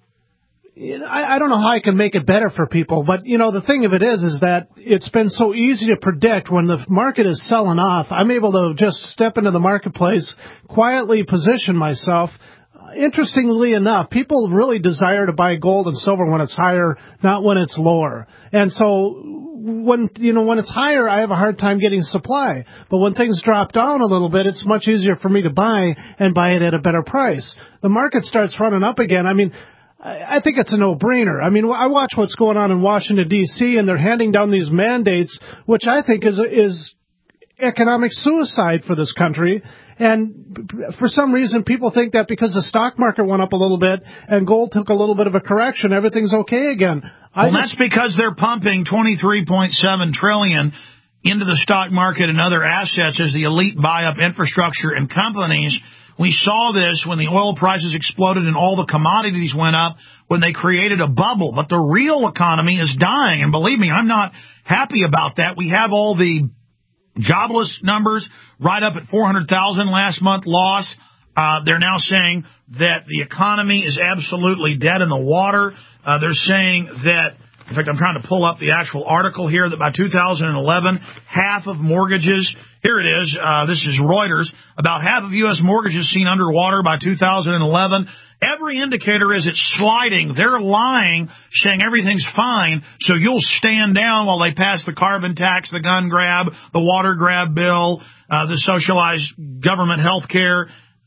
I don't know how I can make it better for people, but, the thing of it is that it's been so easy to predict when the market is selling off. I'm able to just step into the marketplace, quietly position myself. Interestingly enough, people really desire to buy gold and silver when it's higher, not when it's lower. And so when it's higher, I have a hard time getting supply. But when things drop down a little bit, it's much easier for me to buy and buy it at a better price. The market starts running up again. I mean, I think it's a no-brainer. I mean, I watch what's going on in Washington, D.C., and they're handing down these mandates, which I think is economic suicide for this country. And for some reason, people think that because the stock market went up a little bit and gold took a little bit of a correction, everything's okay again. That's because they're pumping $23.7 trillion into the stock market and other assets as the elite buy up infrastructure and companies. We saw this when the oil prices exploded and all the commodities went up when they created a bubble. But the real economy is dying. And believe me, I'm not happy about that. We have all the jobless numbers right up at 400,000 last month lost. They're now saying that the economy is absolutely dead in the water. They're saying that, in fact, I'm trying to pull up the actual article here, that by 2011, half of mortgages, here it is, this is Reuters, about half of U.S. mortgages seen underwater by 2011. Every indicator is it's sliding. They're lying, saying everything's fine, so you'll stand down while they pass the carbon tax, the gun grab, the water grab bill, the socialized government health care.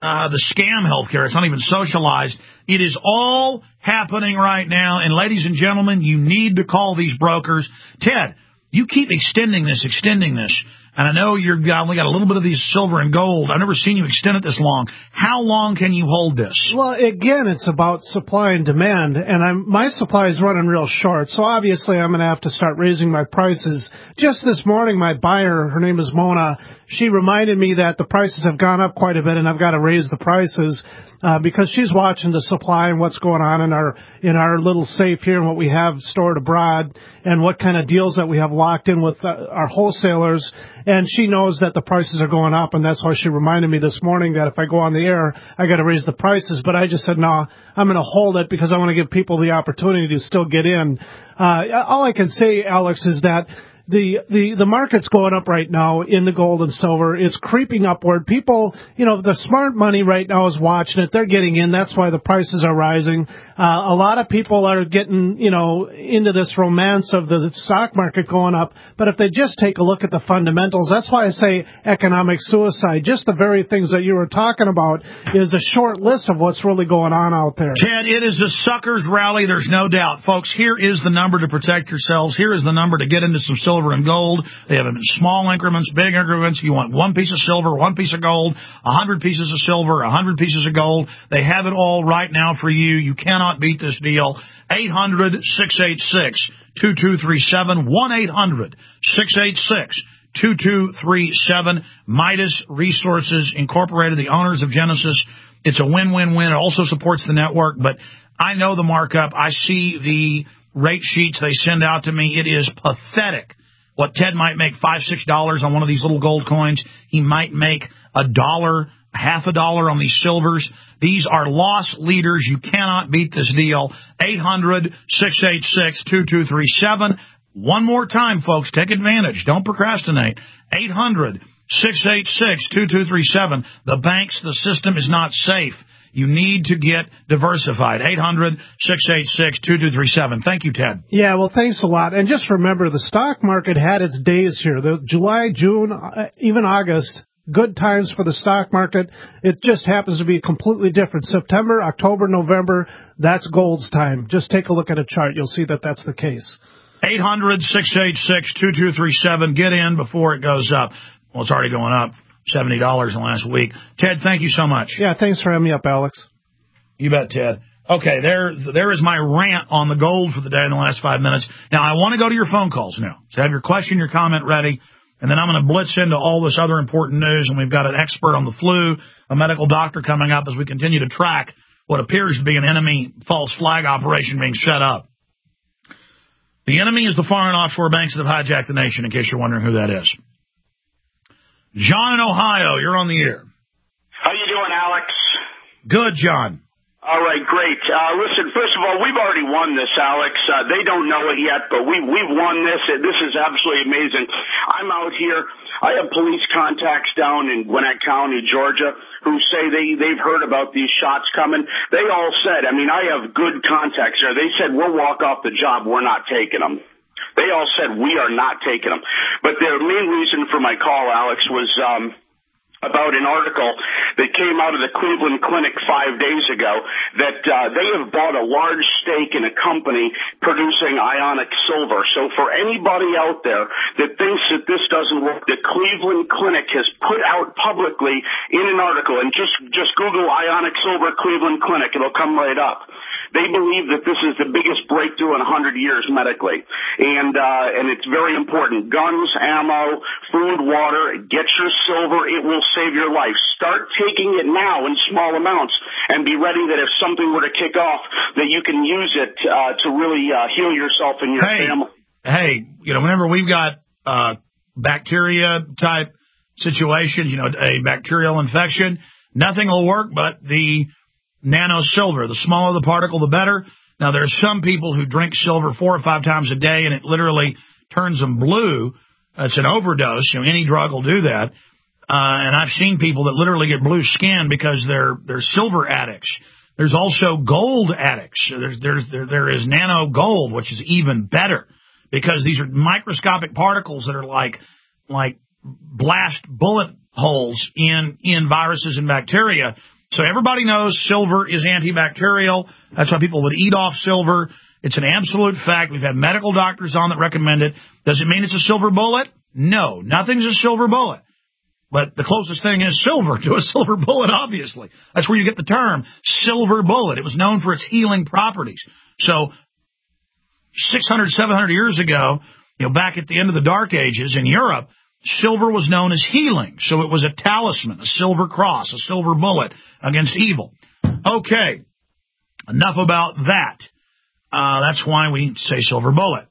the scam healthcare. It's not even socialized. It is all happening right now. And ladies and gentlemen, you need to call these brokers. Ted, you keep extending this. And I know you've only got a little bit of these silver and gold. I've never seen you extend it this long. How long can you hold this? Well, again, it's about supply and demand, and my supply is running real short, so obviously I'm going to have to start raising my prices. Just this morning, my buyer, her name is Mona, she reminded me that the prices have gone up quite a bit, and I've got to raise the prices. Because she's watching the supply and what's going on in our little safe here and what we have stored abroad and what kind of deals that we have locked in with our wholesalers. And she knows that the prices are going up, and that's why she reminded me this morning that if I go on the air, I got to raise the prices. But I just said, no, I'm going to hold it because I want to give people the opportunity to still get in. All I can say, Alex, is that the market's going up right now in the gold and silver. It's creeping upward. People, the smart money right now is watching it. They're getting in. That's why the prices are rising. A lot of people are getting, into this romance of the stock market going up. But if they just take a look at the fundamentals, that's why I say economic suicide. Just the very things that you were talking about is a short list of what's really going on out there. Ted, it is a sucker's rally. There's no doubt. Folks, here is the number to protect yourselves. Here is the number to get into some silver and gold. They have them in small increments, big increments. You want one piece of silver, one piece of gold, 100 pieces of silver, 100 pieces of gold. They have it all right now for you. You cannot beat this deal. 800-686-2237, 1-800-686-2237. Midas Resources Incorporated, the owners of Genesis. It's a win-win-win. It also supports the network, but I know the markup. I see the rate sheets they send out to me. It is pathetic. What Ted might make $5, $6 on one of these little gold coins, he might make $1, half a dollar on these silvers. These are loss leaders. You cannot beat this deal. 800-686-2237. One more time, folks. Take advantage. Don't procrastinate. 800-686-2237. The banks, the system is not safe. You need to get diversified. 800-686-2237. Thank you, Ted. Yeah, well, thanks a lot. And just remember, the stock market had its days here. The July, June, even August, good times for the stock market. It just happens to be completely different. September, October, November, that's gold's time. Just take a look at a chart. You'll see that that's the case. 800-686-2237. Get in before it goes up. Well, it's already going up. $70 in the last week. Ted, thank you so much. Yeah, thanks for having me up, Alex. You bet, Ted. Okay, there is my rant on the gold for the day in the last 5 minutes. Now, I want to go to your phone calls now. So have your question, your comment ready, and then I'm going to blitz into all this other important news, and we've got an expert on the flu, a medical doctor coming up as we continue to track what appears to be an enemy false flag operation being set up. The enemy is the foreign offshore banks that have hijacked the nation, in case you're wondering who that is. John in Ohio, you're on the air. How you doing, Alex? Good, John. All right, great. Listen, first of all, we've already won this, Alex. They don't know it yet, but we've won this. This is absolutely amazing. I'm out here. I have police contacts down in Gwinnett County, Georgia, who say they've heard about these shots coming. They all said, I mean, I have good contacts there. They said, we'll walk off the job. We're not taking them. They all said, we are not taking them. But the main reason for my call, Alex, was about an article that came out of the Cleveland Clinic 5 days ago that they have bought a large stake in a company producing ionic silver. So for anybody out there that thinks that this doesn't work, the Cleveland Clinic has put out publicly in an article, and just Google ionic silver Cleveland Clinic, it'll come right up. They believe that this is the biggest breakthrough in 100 years medically, and it's very important. Guns, ammo, food, water, get your silver. It will save your life. Start taking it now in small amounts and be ready that if something were to kick off, that you can use it to really heal yourself and your family. Hey, whenever we've got bacteria-type situations, a bacterial infection, nothing will work but the nano silver. The smaller the particle, the better. Now, there's some people who drink silver 4 or 5 times a day, and it literally turns them blue. It's an overdose. Any drug will do that. And I've seen people that literally get blue skin because they're silver addicts. There's also gold addicts. There is nano gold, which is even better because these are microscopic particles that are like blast bullet holes in viruses and bacteria. So everybody knows silver is antibacterial. That's why people would eat off silver. It's an absolute fact. We've had medical doctors on that recommend it. Does it mean it's a silver bullet? No, nothing's a silver bullet. But the closest thing is silver to a silver bullet, obviously. That's where you get the term silver bullet. It was known for its healing properties. So 600, 700 years ago, back at the end of the Dark Ages in Europe, silver was known as healing. So it was a talisman, a silver cross, a silver bullet against evil. Okay, enough about that. That's why we say silver bullet.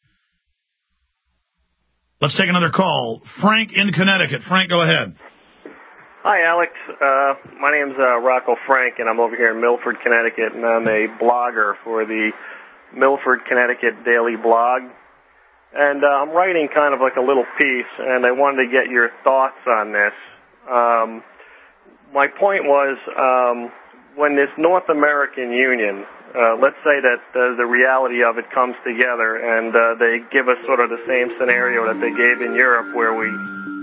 Let's take another call. Frank in Connecticut. Frank, go ahead. Hi, Alex. My name's Rocco Frank, and I'm over here in Milford, Connecticut, and I'm a blogger for the Milford, Connecticut Daily Blog. And I'm writing kind of like a little piece, and I wanted to get your thoughts on this. My point was, when this North American Union, let's say that the reality of it comes together, and they give us sort of the same scenario that they gave in Europe, where we...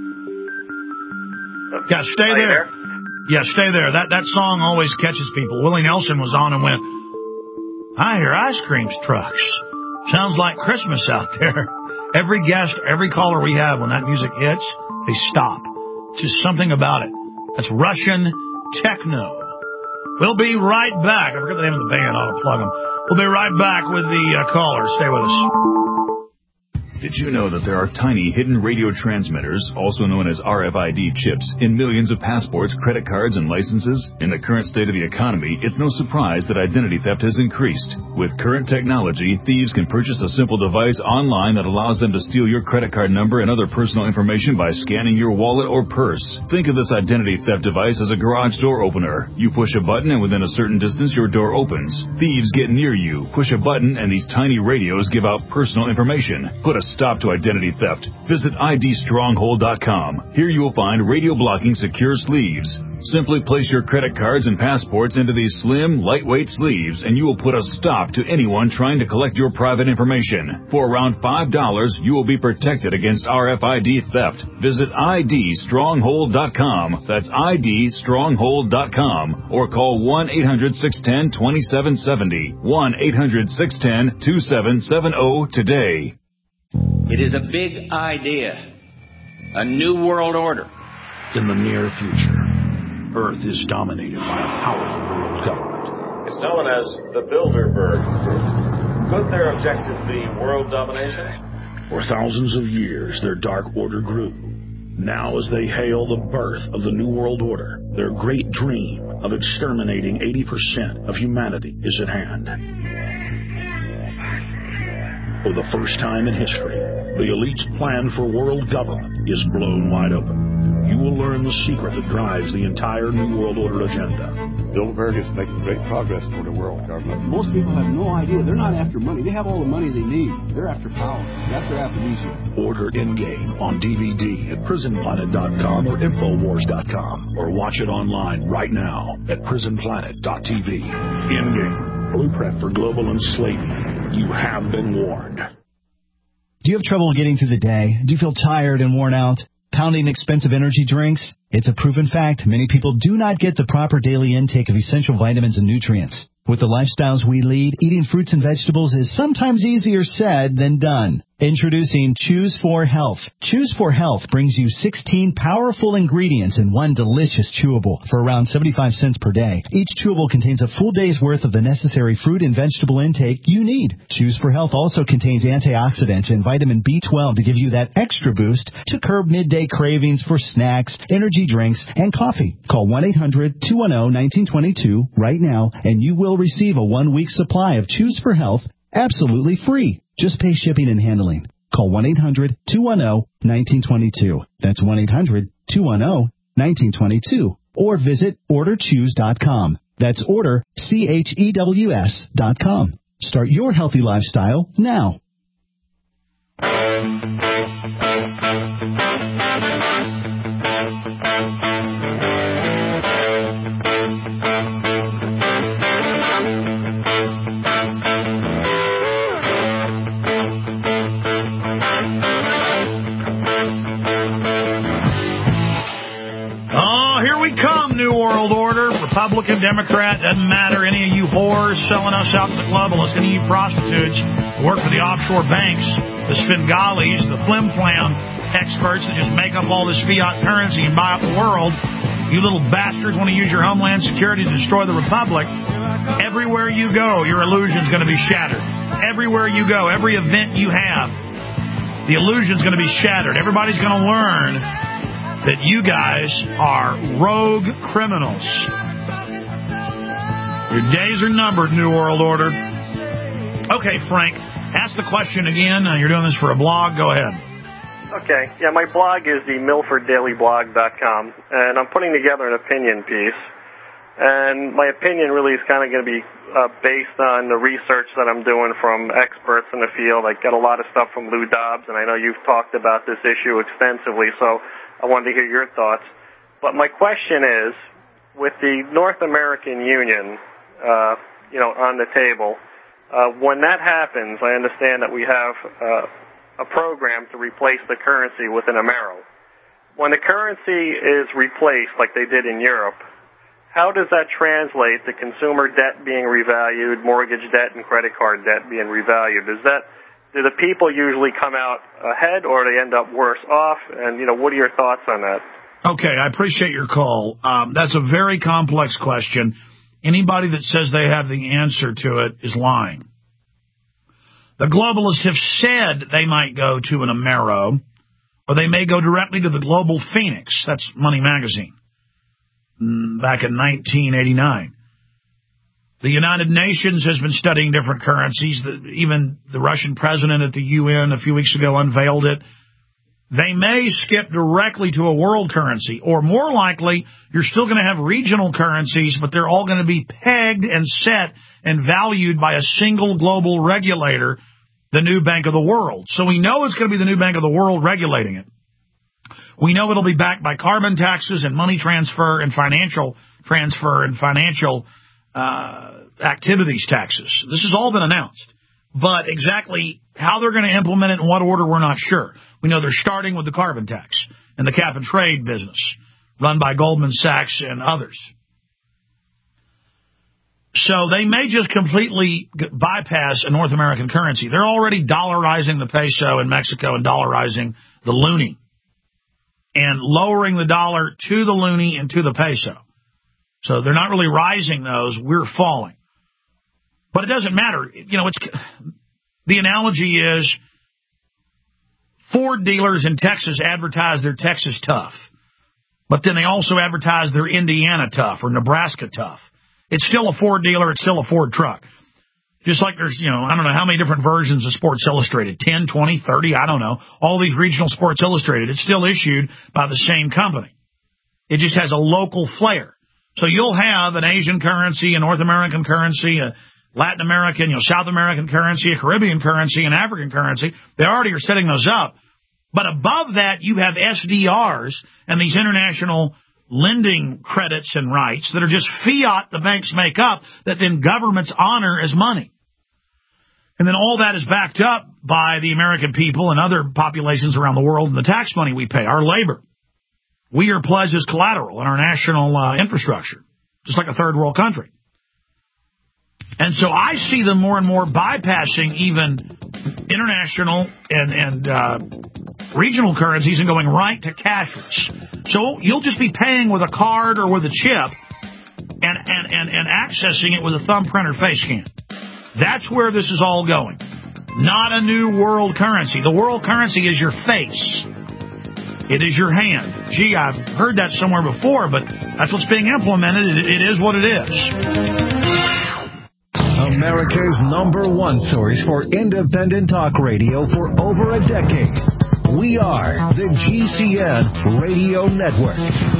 Yeah, stay there. Yeah, stay there. That song always catches people. Willie Nelson was on and went, I hear ice cream trucks. Sounds like Christmas out there. Every guest, every caller we have, when that music hits, they stop. It's just something about it. That's Russian techno. We'll be right back. I forgot the name of the band. I ought to plug them. We'll be right back with the caller. Stay with us. Did you know that there are tiny hidden radio transmitters, also known as RFID chips, in millions of passports, credit cards, and licenses? In the current state of the economy, it's no surprise that identity theft has increased. With current technology, thieves can purchase a simple device online that allows them to steal your credit card number and other personal information by scanning your wallet or purse. Think of this identity theft device as a garage door opener. You push a button and within a certain distance your door opens. Thieves get near you, push a button, and these tiny radios give out personal information. Put a stop to identity theft. Visit idstronghold.com. Here you will find radio blocking secure sleeves. Simply place your credit cards and passports into these slim, lightweight sleeves, and you will put a stop to anyone trying to collect your private information. For around $5, you will be protected against RFID theft. Visit idstronghold.com. That's idstronghold.com. Or call 1-800-610-2770. 1-800-610-2770 today. It is a big idea, a new world order. In the near future, Earth is dominated by a powerful world government. It's known as the Bilderberg Group. Could their objective be world domination? For thousands of years, their dark order grew. Now, as they hail the birth of the New World Order, their great dream of exterminating 80% of humanity is at hand. For the first time in history, the elite's plan for world government is blown wide open. You will learn the secret that drives the entire New World Order agenda. Bilderberg is making great progress toward a world government. Most people have no idea. They're not after money. They have all the money they need. They're after power. That's their aphrodisiac. Order Endgame on DVD at prisonplanet.com or Infowars.com, or watch it online right now at prisonplanet.tv. Endgame, blueprint for global enslavement. You have been warned. Do you have trouble getting through the day? Do you feel tired and worn out? Pounding expensive energy drinks? It's a proven fact. Many people do not get the proper daily intake of essential vitamins and nutrients. With the lifestyles we lead, eating fruits and vegetables is sometimes easier said than done. Introducing Choose 4 Health. Choose 4 Health brings you 16 powerful ingredients in one delicious chewable for around 75 cents per day. Each chewable contains a full day's worth of the necessary fruit and vegetable intake you need. Choose 4 Health also contains antioxidants and vitamin B12 to give you that extra boost to curb midday cravings for snacks, energy drinks, and coffee. Call 1-800-210-1922 right now, and you will receive a 1-week supply of Choose 4 Health absolutely free. Just pay shipping and handling. Call 1-800-210-1922. That's 1-800-210-1922. Or visit orderchoose.com. That's orderchews.com. Start your healthy lifestyle now. Republican, Democrat, doesn't matter. Any of you whores selling us out to the globalists, any of you prostitutes who work for the offshore banks, the Svengalis, the flim-flam experts that just make up all this fiat currency and buy up the world, you little bastards want to use your homeland security to destroy the republic. Everywhere you go, your illusion's going to be shattered. Everywhere you go, every event you have, the illusion's going to be shattered. Everybody's going to learn that you guys are rogue criminals. Your days are numbered, New World Order. Okay, Frank, ask the question again. You're doing this for a blog. Go ahead. Okay. Yeah, my blog is the MilfordDailyBlog.com, and I'm putting together an opinion piece. And my opinion really is kind of going to be based on the research that I'm doing from experts in the field. I get a lot of stuff from Lou Dobbs, and I know you've talked about this issue extensively, so I wanted to hear your thoughts. But my question is, with the North American Union, on the table, when that happens, I understand that we have a program to replace the currency with an Amero. When the currency is replaced, like they did in Europe, how does that translate to consumer debt being revalued, mortgage debt, and credit card debt being revalued? Do the people usually come out ahead, or do they end up worse off? And, what are your thoughts on that? Okay, I appreciate your call. That's a very complex question. Anybody that says they have the answer to it is lying. The globalists have said they might go to an Amero, or they may go directly to the Global Phoenix. That's Money Magazine, back in 1989. The United Nations has been studying different currencies. Even the Russian president at the UN a few weeks ago unveiled it. They may skip directly to a world currency, or more likely, you're still going to have regional currencies, but they're all going to be pegged and set and valued by a single global regulator, the new Bank of the World. So we know it's going to be the new Bank of the World regulating it. We know it'll be backed by carbon taxes and money transfer and financial transfer and financial activities taxes. This has all been announced. But exactly how they're going to implement it in what order, we're not sure. We know they're starting with the carbon tax and the cap and trade business run by Goldman Sachs and others. So they may just completely bypass a North American currency. They're already dollarizing the peso in Mexico and dollarizing the loonie and lowering the dollar to the loonie and to the peso. So they're not really rising those. We're falling. But it doesn't matter. The analogy is Ford dealers in Texas advertise their Texas tough, but then they also advertise their Indiana tough or Nebraska tough. It's still a Ford dealer. It's still a Ford truck. Just like there's, I don't know how many different versions of Sports Illustrated, 10, 20, 30, I don't know. All these regional Sports Illustrated, it's still issued by the same company. It just has a local flair. So you'll have an Asian currency, a North American currency, a Latin American, South American currency, a Caribbean currency, an African currency. They already are setting those up. But above that, you have SDRs and these international lending credits and rights that are just fiat the banks make up that then governments honor as money. And then all that is backed up by the American people and other populations around the world and the tax money we pay, our labor. We are pledged as collateral in our national infrastructure, just like a third world country. And so I see them more and more bypassing even international and regional currencies and going right to cashless. So you'll just be paying with a card or with a chip and accessing it with a thumbprint or face scan. That's where this is all going. Not a new world currency. The world currency is your face. It is your hand. Gee, I've heard that somewhere before, but that's what's being implemented. It is what it is. America's #1 source for independent talk radio for over a decade. We are the GCN Radio Network.